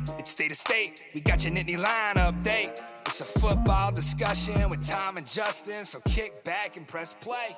It's State of State. We got your Nittany Line update. It's a football discussion with Tom and Justin, so kick back and press play.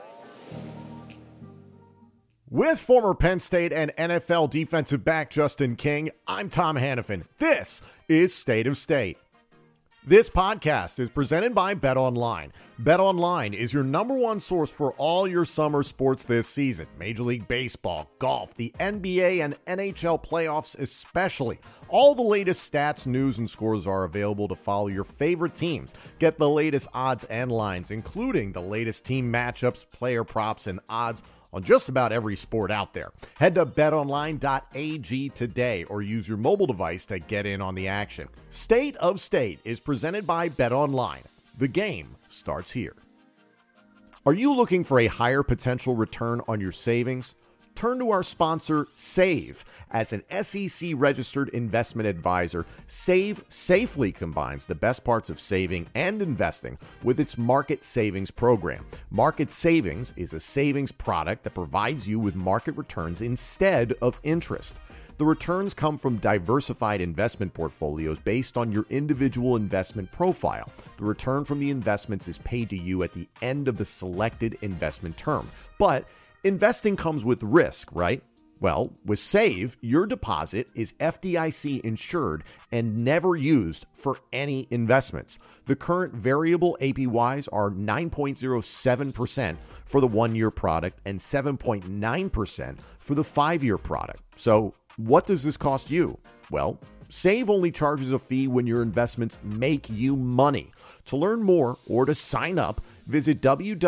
With former Penn State and NFL defensive back Justin King, I'm Tom Hannafin. This is State of State. This podcast is presented by BetOnline. BetOnline is your number one source for all your summer sports this season. Major League Baseball, golf, the NBA, and NHL playoffs especially. All the latest stats, news, and scores are available to follow your favorite teams. Get the latest odds and lines, including the latest team matchups, player props, and odds on just about every sport out there. Head to betonline.ag today or use your mobile device to get in on the action. State of State is presented by BetOnline. The game starts here. Are you looking for a higher potential return on your savings? Turn to our sponsor, Save. As an SEC-registered investment advisor, Save safely combines the best parts of saving and investing with its Market Savings program. Market Savings is a savings product that provides you with market returns instead of interest. The returns come from diversified investment portfolios based on your individual investment profile. The return from the investments is paid to you at the end of the selected investment term. But investing comes with risk, right? Well, with Save, your deposit is FDIC insured and never used for any investments. The current variable APYs are 9.07% for the one-year product and 7.9% for the five-year product. So what does this cost you? Well, Save only charges a fee when your investments make you money. To learn more or to sign up, visit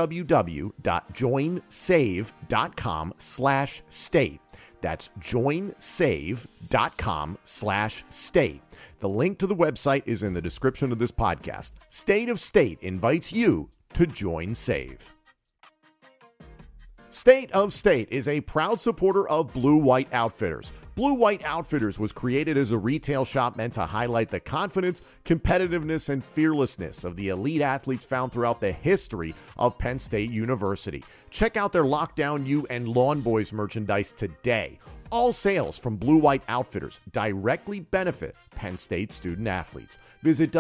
www.joinsave.com/state. That's joinsave.com/state. The link to the website is in the description of this podcast. State of State invites you to join Save. State of State is a proud supporter of Blue White Outfitters. Blue White Outfitters was created as a retail shop meant to highlight the confidence, competitiveness, and fearlessness of the elite athletes found throughout the history of Penn State University. Check out their Lockdown U and Lawn Boys merchandise today. All sales from Blue White Outfitters directly benefit Penn State student athletes. Visit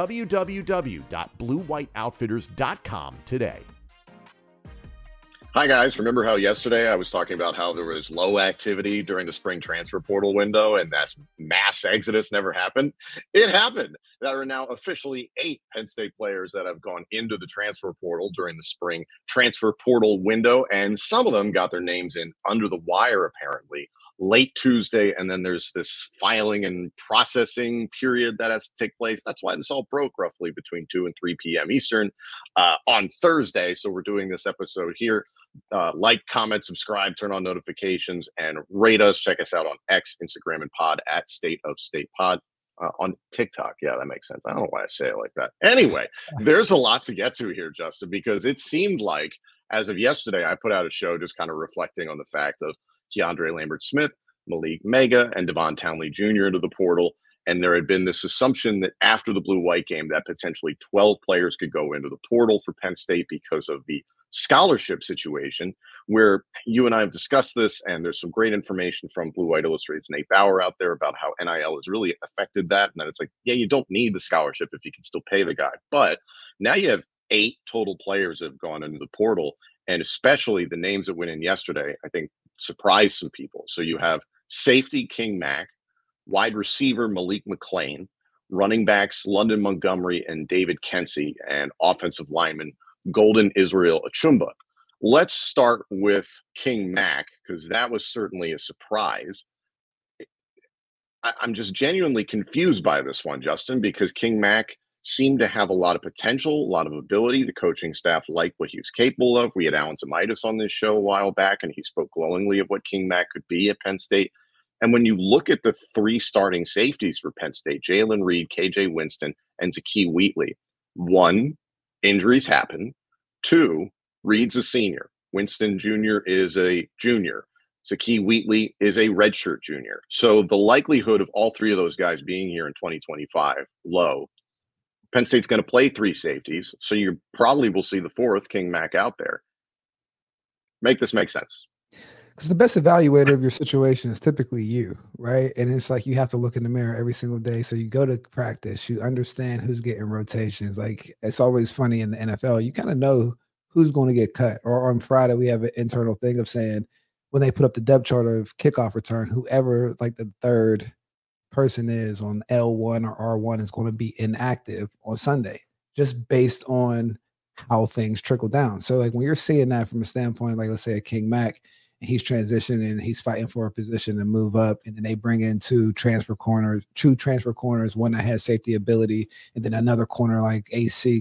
www.bluewhiteoutfitters.com today. Hi, guys. Remember how yesterday I was talking about how there was low activity during the spring transfer portal window and that mass exodus never happened? It happened. There are now officially 8 Penn State players that have gone into the transfer portal during the spring transfer portal window, and some of them got their names in under the wire, apparently, late Tuesday, and then there's this filing and processing period that has to take place. That's why this all broke roughly between 2 and 3 p.m. Eastern on Thursday, so we're doing this episode here. Like, comment, subscribe, turn on notifications, and rate us. Check us out on X, Instagram, and Pod at State of State Pod. On TikTok. Yeah, that makes sense. I don't know why I say it like that. Anyway, there's a lot to get to here, Justin, because it seemed like as of yesterday, I put out a show just kind of reflecting on the fact of Keandre Lambert-Smith, Malik Mega, and Devon Townley Jr. into the portal. And there had been this assumption that after the blue-white game that potentially 12 players could go into the portal for Penn State because of the scholarship situation, where you and I have discussed this, and there's some great information from Blue White Illustrated's Nate Bauer out there about how NIL has really affected that, and that it's like, yeah, you don't need the scholarship if you can still pay the guy. But now you have 8 total players that have gone into the portal, and especially the names that went in yesterday, I think surprised some people. So you have safety King Mack, wide receiver Malik McClain, running backs London Montgomery and David Kensey, and offensive lineman Golden Israel Achumba. Let's start with King Mack, because that was certainly a surprise. I'm just genuinely confused by this one, Justin, because King Mack seemed to have a lot of potential, a lot of ability. The coaching staff liked what he was capable of. We had Alan Zamitis on this show a while back, and he spoke glowingly of what King Mack could be at Penn State. And when you look at the 3 starting safeties for Penn State, Jalen Reed, KJ Winston, and Zakee Wheatley, 1, injuries happen. 2, Reed's a senior. Winston Jr. is a junior. Zakee Wheatley is a redshirt junior. So the likelihood of all 3 of those guys being here in 2025, low. Penn State's going to play 3 safeties, so you probably will see the 4th, King Mack, out there. Make this make sense. Because the best evaluator of your situation is typically you, right? And it's like you have to look in the mirror every single day. So you go to practice, you understand who's getting rotations. Like it's always funny in the NFL, you kind of know who's going to get cut. Or on Friday, we have an internal thing of saying when they put up the depth chart of kickoff return, whoever like the third person is on L1 or R1 is going to be inactive on Sunday, just based on how things trickle down. So like when you're seeing that from a standpoint, like let's say a King Mac, and he's transitioning and he's fighting for a position to move up, and then they bring in true transfer corners, one that has safety ability, and then another corner like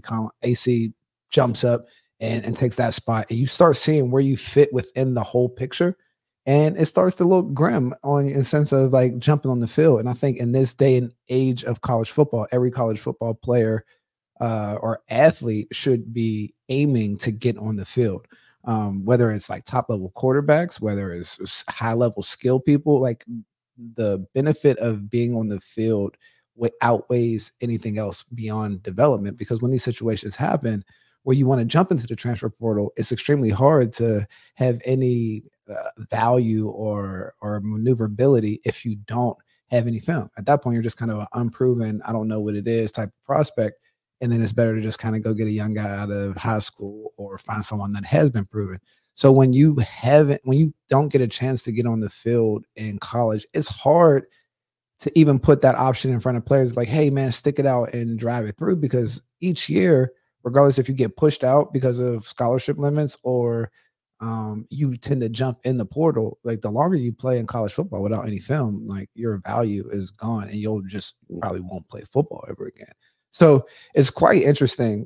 AC jumps up and takes that spot, and you start seeing where you fit within the whole picture. And it starts to look grim on in the sense of like jumping on the field. And I think in this day and age of college football, every college football player or athlete should be aiming to get on the field. Whether it's like top level quarterbacks, whether it's high level skill people, like the benefit of being on the field outweighs anything else beyond development. Because when these situations happen where you want to jump into the transfer portal, it's extremely hard to have any value or maneuverability if you don't have any film. At that point, you're just kind of an unproven, I don't know what it is type of prospect. And then it's better to just kind of go get a young guy out of high school or find someone that has been proven. So when you don't get a chance to get on the field in college, it's hard to even put that option in front of players like, hey man, stick it out and drive it through, because each year, regardless if you get pushed out because of scholarship limits or you tend to jump in the portal, like the longer you play in college football without any film, like your value is gone and you'll just probably won't play football ever again. So it's quite interesting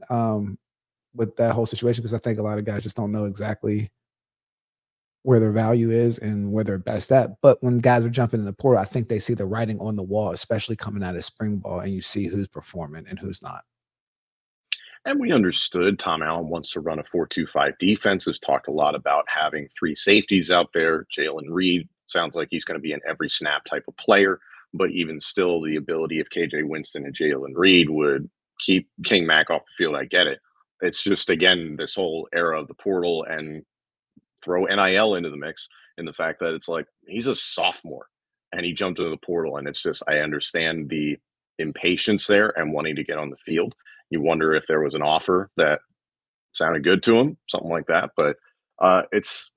with that whole situation, because I think a lot of guys just don't know exactly where their value is and where they're best at. But when guys are jumping in the portal, I think they see the writing on the wall, especially coming out of spring ball, and you see who's performing and who's not. And we understood Tom Allen wants to run a 4-2-5 defense. Has talked a lot about having three safeties out there. Jalen Reed sounds like he's going to be an every snap type of player. But even still, the ability of KJ Winston and Jalen Reed would keep King Mac off the field. I get it. It's just, again, this whole era of the portal, and throw NIL into the mix, and the fact that it's like he's a sophomore and he jumped into the portal. And it's just, I understand the impatience there and wanting to get on the field. You wonder if there was an offer that sounded good to him, something like that. But it's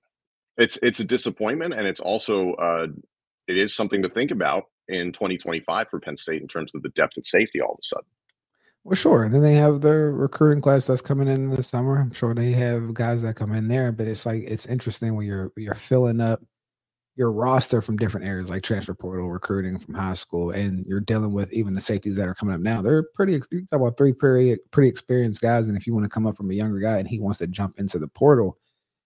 a disappointment, and it's also it is something to think about in 2025 for Penn State in terms of the depth at safety all of a sudden. Well, sure. And then they have their recruiting class that's coming in this summer. I'm sure they have guys that come in there, but it's like it's interesting when you're filling up your roster from different areas like transfer portal, recruiting from high school, and you're dealing with even the safeties that are coming up now. They're pretty, you talk about three pretty experienced guys. And if you want to come up from a younger guy and he wants to jump into the portal,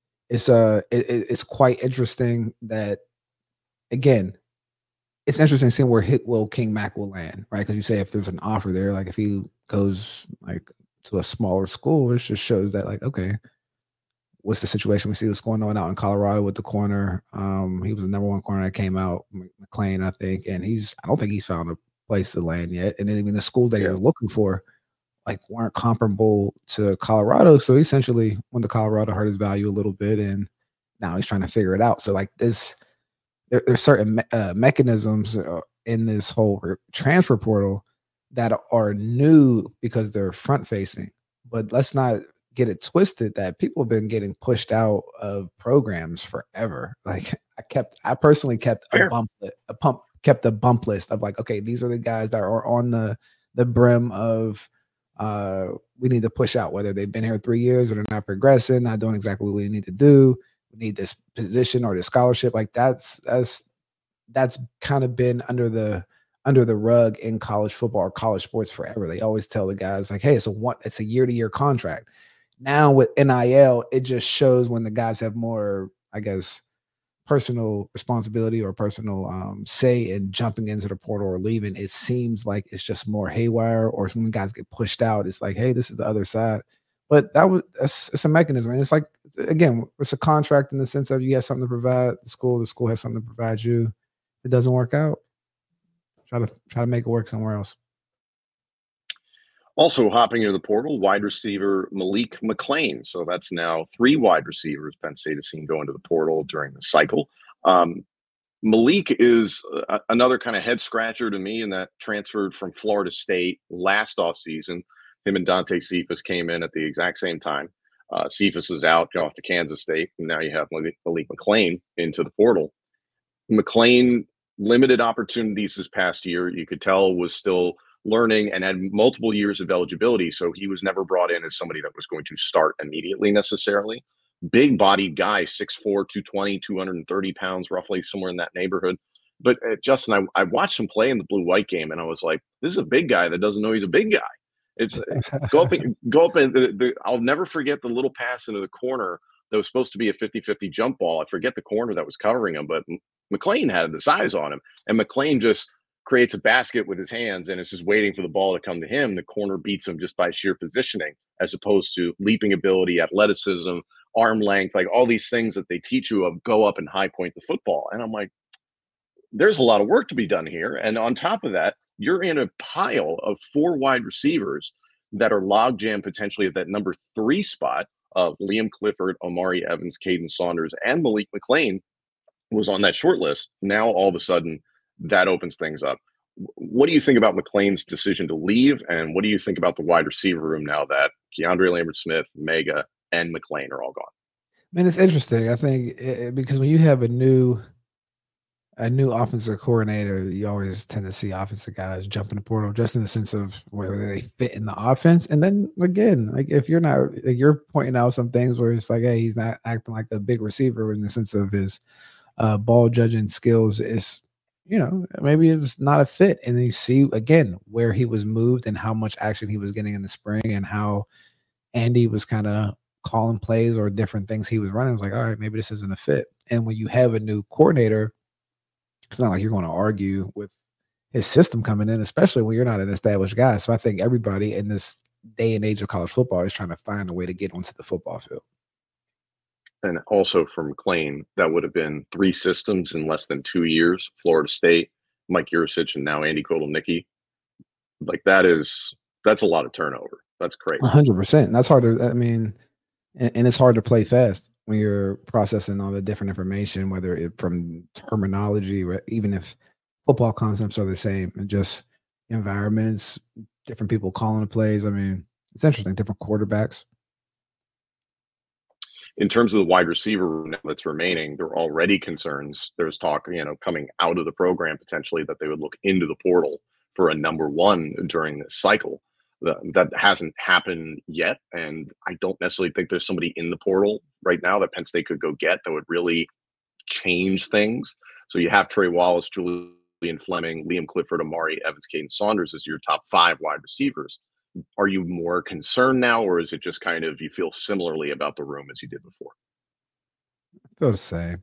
it's quite interesting that, again, it's interesting seeing where King Mac will land, right? Because you say if there's an offer there, like if he goes like to a smaller school, it just shows that like, okay, what's the situation? We see what's going on out in Colorado with the corner. He was the number one corner that came out, McClain, I think, and I don't think he's found a place to land yet. And then even the schools that you're looking for, like, weren't comparable to Colorado. So essentially, when the Colorado hurt his value a little bit, and now he's trying to figure it out. So like this, there's certain mechanisms in this whole transfer portal that are new because they're front facing. But let's not get it twisted that people have been getting pushed out of programs forever. Like I personally kept a bump list of like, okay, these are the guys that are on the brim of we need to push out, whether they've been here 3 years or they're not progressing, not doing exactly what we need to do. We need this position or this scholarship. Like that's kind of been under the rug in college football or college sports forever. They always tell the guys like, hey, it's a year-to-year contract. Now with NIL, it just shows when the guys have more, I guess, personal responsibility or personal say in jumping into the portal or leaving. It seems like it's just more haywire, or when guys get pushed out, it's like, hey, this is the other side. But it's a mechanism. And it's like, again, it's a contract in the sense of you have something to provide the school has something to provide you. If it doesn't work out, try to make it work somewhere else. Also hopping into the portal, wide receiver Malik McLean. So that's now 3 wide receivers Penn State has seen go into the portal during the cycle. Malik is another kind of head scratcher to me in that transferred from Florida State last offseason. Him and Dante Cephas came in at the exact same time. Cephas is out, off to Kansas State, and now you have Malik McLean into the portal. McLean, limited opportunities this past year. You could tell was still learning and had multiple years of eligibility, so he was never brought in as somebody that was going to start immediately necessarily. Big bodied guy, 6'4", 220, 230 pounds, roughly somewhere in that neighborhood. But Justin, I watched him play in the blue-white game, and I was like, this is a big guy that doesn't know he's a big guy. It's go up and I'll never forget the little pass into the corner that was supposed to be a 50-50 jump ball. I forget the corner that was covering him, but McLean had the size on him, and McLean just creates a basket with his hands and is just waiting for the ball to come to him. The corner beats him just by sheer positioning, as opposed to leaping ability, athleticism, arm length, like all these things that they teach you of go up and high point the football. And I'm like, there's a lot of work to be done here. And on top of that, you're in a pile of 4 wide receivers that are logjam potentially at that number 3 spot of Liam Clifford, Omari Evans, Caden Saunders, and Malik McLean was on that short list. Now, all of a sudden, that opens things up. What do you think about McLean's decision to leave? And what do you think about the wide receiver room now that Keandre Lambert-Smith, Mega, and McLean are all gone? Man, it's interesting. I think because when you have a new offensive coordinator, you always tend to see offensive guys jump in the portal just in the sense of whether they fit in the offense. And then again, like if you're not, like you're pointing out some things where it's like, hey, he's not acting like a big receiver in the sense of his ball judging skills. Is, you know, maybe it's not a fit. And then you see again where he was moved and how much action he was getting in the spring and how Andy was kind of calling plays or different things he was running. I was like, all right, maybe this isn't a fit. And when you have a new coordinator, it's not like you're going to argue with his system coming in, especially when you're not an established guy. So I think everybody in this day and age of college football is trying to find a way to get onto the football field. And also for McLean, that would have been 3 systems in less than 2 years. Florida State, Mike Yurcich, and now Andy Kotelnicki. Like that's a lot of turnover. That's crazy. 100%. That's hard to, I mean, and it's hard to play fast when you're processing all the different information, whether it from terminology or even if football concepts are the same, and just environments, different people calling the plays. I mean, it's interesting, different quarterbacks. In terms of the wide receiver room that's remaining, there are already concerns. There's talk, coming out of the program potentially that they would look into the portal for a number 1 during this cycle. That hasn't happened yet, and I don't necessarily think there's somebody in the portal right now that Penn State could go get that would really change things. So you have Trey Wallace, Julian Fleming, Liam Clifford, Omari Evans, Caden Saunders as your top 5 wide receivers. Are you more concerned now, or is it just kind of you feel similarly about the room as you did before? I feel the same.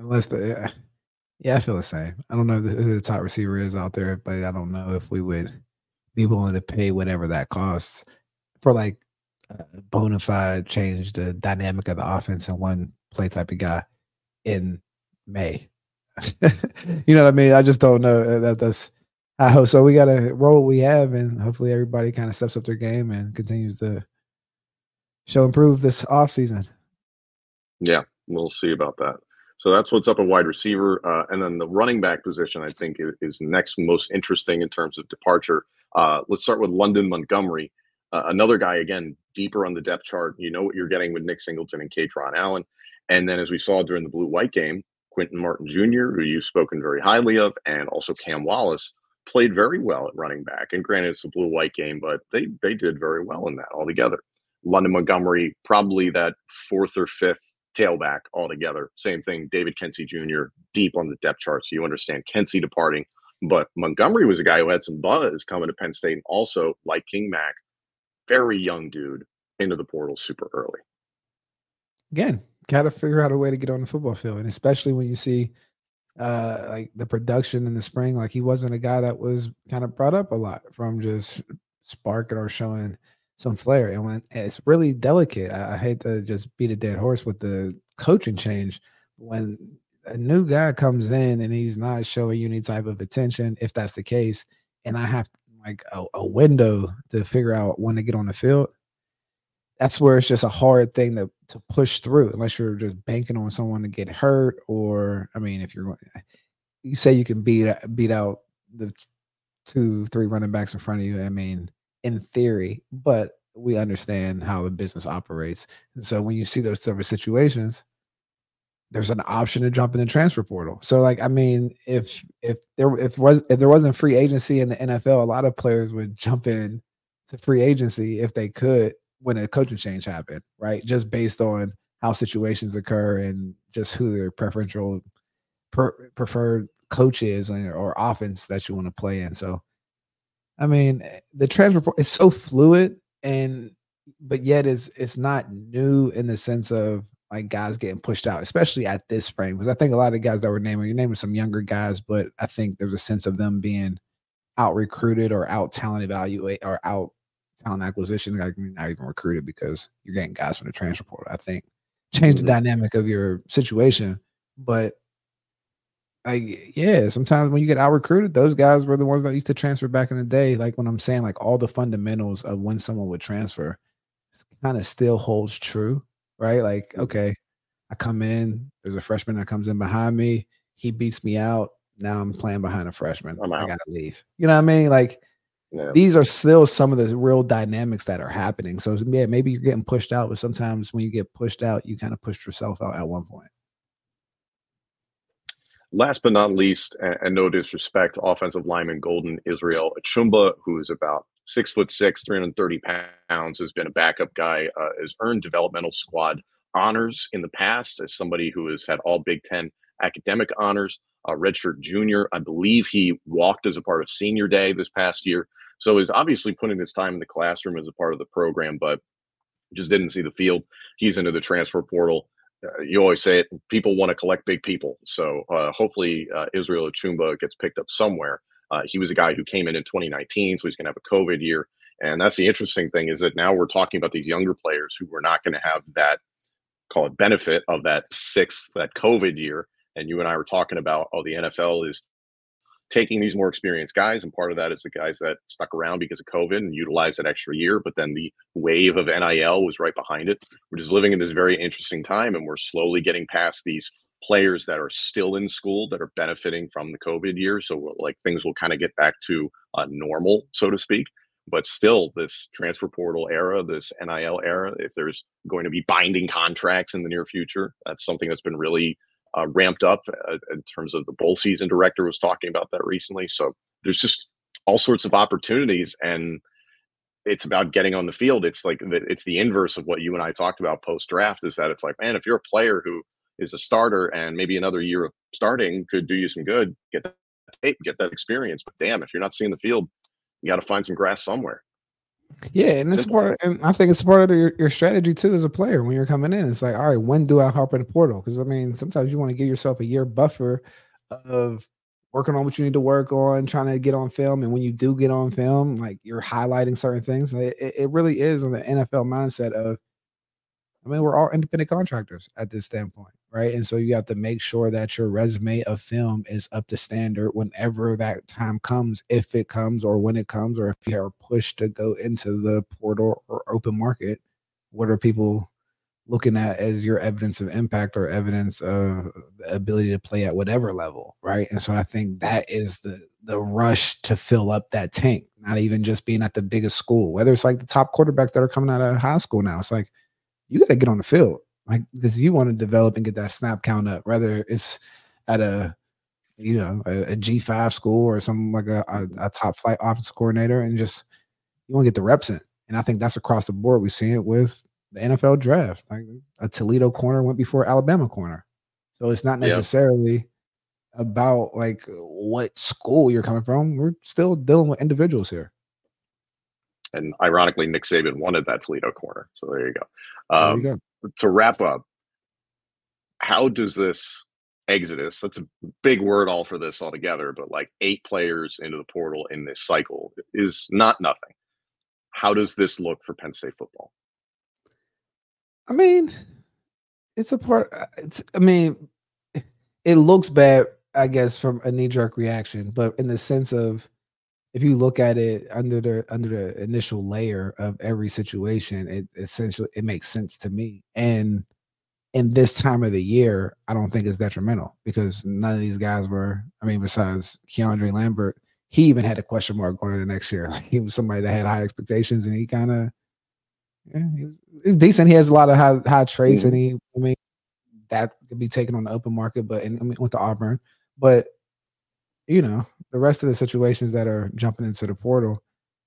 I feel the same. I don't know who the top receiver is out there, but I don't know if we would be willing to pay whatever that costs for like a bona fide change the dynamic of the offense and one play type of guy in May. You know what I mean? I just don't know. That's I hope so. We got to roll what we have, and hopefully everybody kind of steps up their game and continues to improve this offseason. Yeah, we'll see about that. So that's what's up at wide receiver. And then the running back position, I think, is next most interesting in terms of departure. Let's start with London Montgomery. Another guy, again, deeper on the depth chart. You know what you're getting with Nick Singleton and Katron Allen. And then as we saw during the blue-white game, Quentin Martin Jr., who you've spoken very highly of, and also Cam Wallace, played very well at running back. And granted, it's a blue-white game, but they did very well in that altogether. London Montgomery, probably that 4th or 5th tailback altogether. Same thing, David Kensey Jr., deep on the depth chart. So you understand Kensey departing. But Montgomery was a guy who had some buzz coming to Penn State, and also, like King Mac, very young dude into the portal super early. Again, got to figure out a way to get on the football field. And especially when you see like the production in the spring, like he wasn't a guy that was kind of brought up a lot from just sparking or showing some flair. And when it's really delicate, I hate to just beat a dead horse with the coaching change. When a new guy comes in and he's not showing you any type of attention, if that's the case, and I have like a window to figure out when to get on the field, that's where it's just a hard thing to push through unless you're just banking on someone to get hurt. Or, I mean, if you say you can beat out the 2-3 running backs in front of you, I mean, in theory, but we understand how the business operates. And so when you see those type of situations, there's an option to jump in the transfer portal. So, like, I mean, if there wasn't free agency in the NFL, a lot of players would jump in to free agency if they could when a coaching change happened, right? Just based on how situations occur and just who their preferred coach is or offense that you want to play in. So, I mean, the transfer portal is so fluid, but yet it's not new in the sense of like guys getting pushed out, especially at this frame. Because I think a lot of guys that you're naming some younger guys, but I think there's a sense of them being out recruited or out talent evaluate or out talent acquisition. I mean, not even recruited because you're getting guys from the transfer portal. I think change the dynamic of your situation, but sometimes when you get out recruited, those guys were the ones that used to transfer back in the day. Like when I'm saying like all the fundamentals of when someone would transfer kind of still holds true, right? Like, okay, I come in, there's a freshman that comes in behind me, he beats me out. Now I'm playing behind a freshman. I gotta leave. You know what I mean? Like these are still some of the real dynamics that are happening. So yeah, maybe you're getting pushed out, but sometimes when you get pushed out, you kind of pushed yourself out at one point. Last but not least, and no disrespect, offensive lineman Golden Israel Achumba, who is about 6'6", 330 pounds, has been a backup guy, has earned developmental squad honors in the past as somebody who has had all Big Ten academic honors, redshirt junior. I believe he walked as a part of senior day this past year. So is obviously putting his time in the classroom as a part of the program, but just didn't see the field. He's into the transfer portal. You always say it, people want to collect big people. So hopefully Israel Achumba gets picked up somewhere. He was a guy who came in 2019, so he's going to have a COVID year. And that's the interesting thing is that now we're talking about these younger players who are not going to have that, call it benefit of that COVID year. And you and I were talking about, the NFL is taking these more experienced guys, and part of that is the guys that stuck around because of COVID and utilized that extra year, but then the wave of NIL was right behind it. We're just living in this very interesting time, and we're slowly getting past these players that are still in school that are benefiting from the COVID year. So like things will kind of get back to normal, so to speak. But still, this transfer portal era, this NIL era, if there's going to be binding contracts in the near future, that's something that's been really ramped up in terms of the bowl season director was talking about that recently. So there's just all sorts of opportunities, and it's about getting on the field. It's like it's the inverse of what you and I talked about post draft, is that it's like, man, if you're a player who is a starter and maybe another year of starting could do you some good, get that tape, get that experience. But damn, if you're not seeing the field, you got to find some grass somewhere. Yeah, and it's part, and I think it's part of your strategy too as a player when you're coming in. It's like, all right, when do I hop in the portal? Because I mean, sometimes you want to give yourself a year buffer of working on what you need to work on, trying to get on film, and when you do get on film, like you're highlighting certain things. It really is in the NFL mindset of, I mean, we're all independent contractors at this standpoint, right? And so you have to make sure that your resume of film is up to standard whenever that time comes, if it comes or when it comes, or if you are pushed to go into the portal or open market. What are people looking at as your evidence of impact or evidence of the ability to play at whatever level, right? And so I think that is the rush to fill up that tank, not even just being at the biggest school, whether it's like the top quarterbacks that are coming out of high school now. It's like, you got to get on the field, like, because you want to develop and get that snap count up, whether it's at a G5 school or something like a top flight offense coordinator, and just you want to get the reps in. And I think that's across the board. We've seen it with the NFL draft. Like a Toledo corner went before Alabama corner. So it's not necessarily about like what school you're coming from. We're still dealing with individuals here. And ironically, Nick Saban wanted that Toledo corner. So there you go. There you go. To wrap up, how does this exodus, that's a big word all for this altogether, but like 8 players into the portal in this cycle is not nothing. How does this look for Penn State football? I mean, it looks bad, I guess, from a knee-jerk reaction, but in the sense of if you look at it under the initial layer of every situation, it essentially it makes sense to me. And in this time of the year, I don't think it's detrimental because none of these guys were. I mean, besides Keandre Lambert, he even had a question mark going into next year. Like he was somebody that had high expectations, and he kind of he was decent. He has a lot of high traits, and I mean, that could be taken on the open market, but went to Auburn. But the rest of the situations that are jumping into the portal,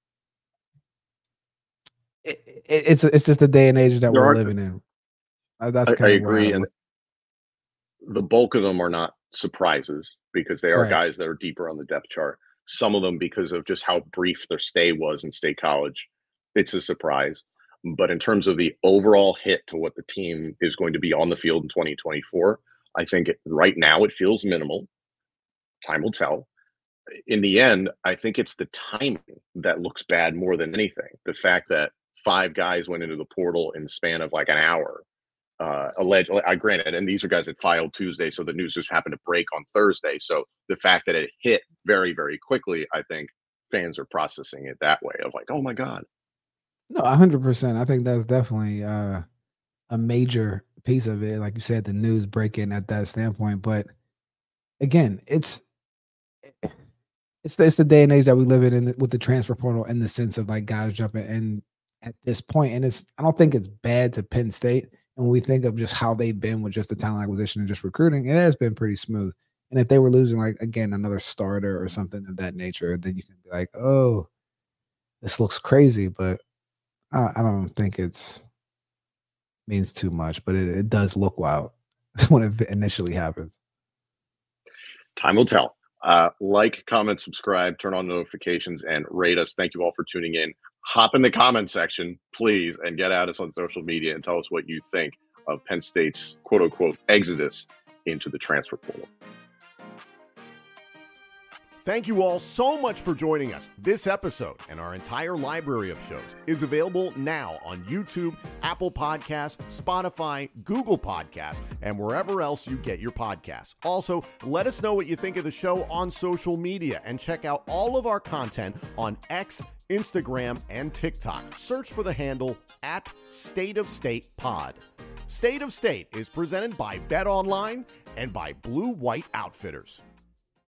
it's just the day and age that we're living in. That's kind I of agree, and the bulk of them are not surprises because they are guys that are deeper on the depth chart. Some of them, because of just how brief their stay was in State College, it's a surprise. But in terms of the overall hit to what the team is going to be on the field in 2024, I think right now it feels minimal. Time will tell. In the end, I think it's the timing that looks bad more than anything. The fact that 5 guys went into the portal in the span of like an hour, allegedly, I granted, and these are guys that filed Tuesday, so the news just happened to break on Thursday. So the fact that it hit very, very quickly, I think fans are processing it that way of like, oh my God. No, 100%. I think that's definitely a major piece of it. Like you said, the news breaking at that standpoint. But again, it's the day and age that we live in with the transfer portal in the sense of like guys jumping in at this point. And I don't think it's bad to Penn State. And when we think of just how they've been with just the talent acquisition and just recruiting, it has been pretty smooth. And if they were losing, like, again, another starter or something of that nature, then you can be like, oh, this looks crazy. But I don't think it's means too much, but it does look wild when it initially happens. Time will tell. Like, comment, subscribe, turn on notifications, and rate us. Thank you all for tuning in. Hop in the comment section, please, and get at us on social media and tell us what you think of Penn State's quote-unquote exodus into the transfer portal. Thank you all so much for joining us. This episode and our entire library of shows is available now on YouTube, Apple Podcasts, Spotify, Google Podcasts, and wherever else you get your podcasts. Also, let us know what you think of the show on social media and check out all of our content on X, Instagram, and TikTok. Search for the handle @StateOfStatePod. State of State is presented by BetOnline and by Blue White Outfitters.